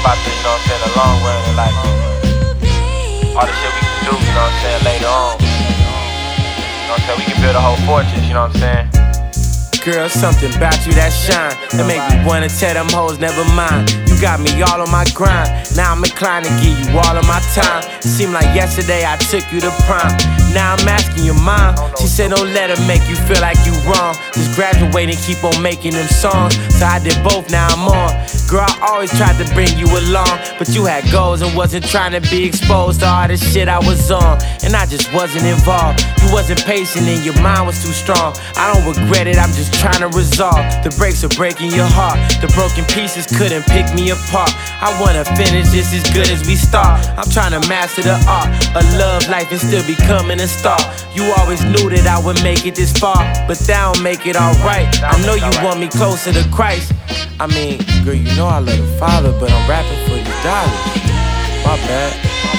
about the, you know what I'm saying, the long run and like all the shit we can do, you know what I'm saying, later on. You know what I'm saying, we can build a whole fortress, you know what I'm saying. Girl, something about you that shine that make me wanna tell them hoes never mind. You got me all on my grind. Now I'm inclined to give you all of my time. It seemed like yesterday I took you to prime. Now I'm asking your mom. She said don't let her make you feel like you wrong. Just graduate and keep on making them songs. So I did both, now I'm on. Girl, I always tried to bring you along, but you had goals and wasn't trying to be exposed to all the shit I was on. And I just wasn't involved. You wasn't patient and your mind was too strong. I don't regret it, I'm just trying to resolve. The breaks are breaking your heart. The broken pieces couldn't pick me apart. I wanna finish this as good as we start. I'm trying to master the art of love life and still becoming a star. You always knew that I would make it this far, but that don't make it alright. I know you want me closer to Christ. I mean, girl, you know I love the Father, but I'm rapping for these dollars. My bad.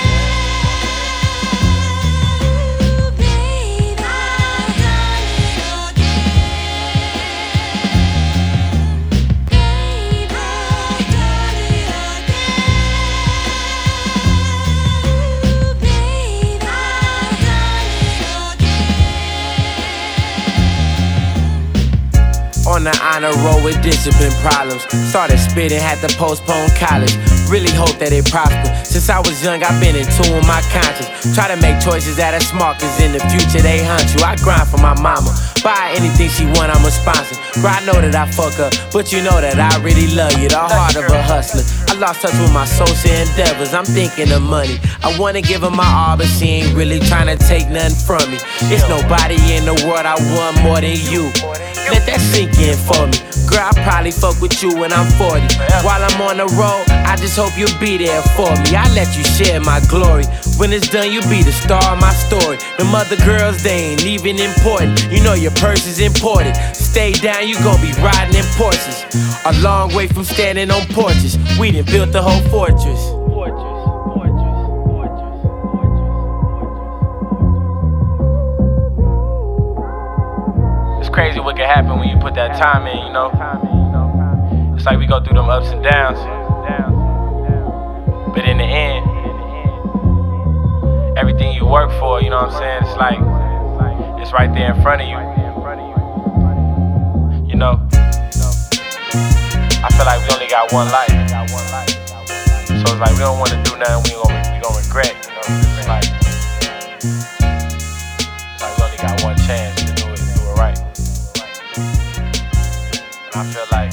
On the honor roll with discipline problems. Started spitting, had to postpone college. Really hope that it prosper. Since I was young, I've been in tune with my conscience. Try to make choices that are smart, cause in the future they hunt you. I grind for my mama. Buy anything she want, I'm a sponsor. Girl, I know that I fuck up, but you know that I really love you. The heart of a hustler. I lost touch with my social endeavors. I'm thinking of money. I wanna give her my all, but she ain't really trying to take nothing from me. It's nobody in the world I want more than you. Let that sink in for me. Girl, I'll probably fuck with you when I'm 40. While I'm on the road, I just hope you'll be there for me. I let you share my glory. When it's done, you'll be the star of my story. Them other girls, they ain't even important. You know your purse is important. Stay down, you gon' be riding in Porsches. A long way from standing on porches. We done built the whole fortress. Crazy what can happen when you put that time in, you know. It's like we go through them ups and downs, but in the end, everything you work for, you know what I'm saying, it's like it's right there in front of you. You know, I feel like we only got one life, so it's like we don't want to do nothing we gonna regret, you know. It's like we only got one chance to do it right. I feel like